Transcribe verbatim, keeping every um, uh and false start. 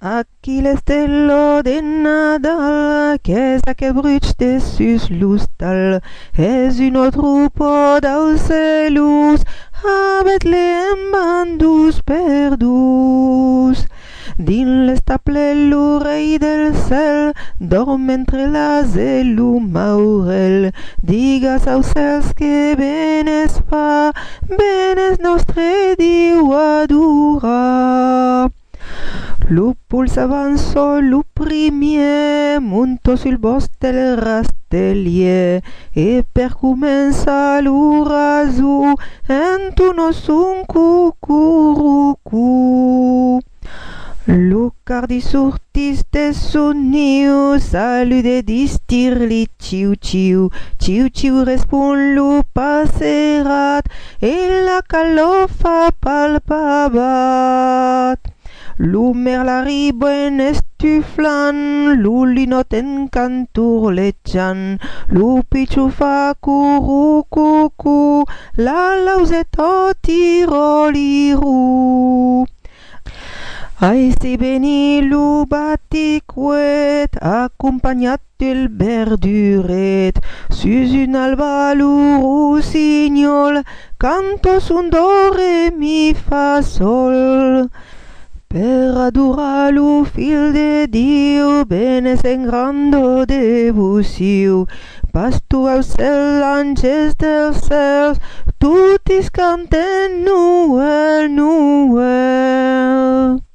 Achilles dello de Nadal, chiesa che bruch dessus lustal, es uno trupo d'aucelus, a Bethlehem bandus perdus. Din l'estaple l'oreille del cel, dorme entre las e lu maurel, digas aucels que benes fa, benes nostre diu adura. Lupus avanzo, lu premier, monto sul bosc del rastelier, e per comença lu rasu, entuno sun cucurucu. Lucardi surtis de soniu, salut de distirli ciu ciu, ciu ciu respon lu passerat, e la calofa palpabat. Lu merlari buen estuflan, lu linot encantur lechan, lu pichufa curucucu, la lauseto tiroliru. Ai si beni lu batiquet, accompagnat il verduret, sus un alba lu rossignol, canto sun do re mi fa sol. Per adorar lu fil de Diu, benes en grando devoció, pastu aucel, anges dels cels, tutis canten Noel, Noel.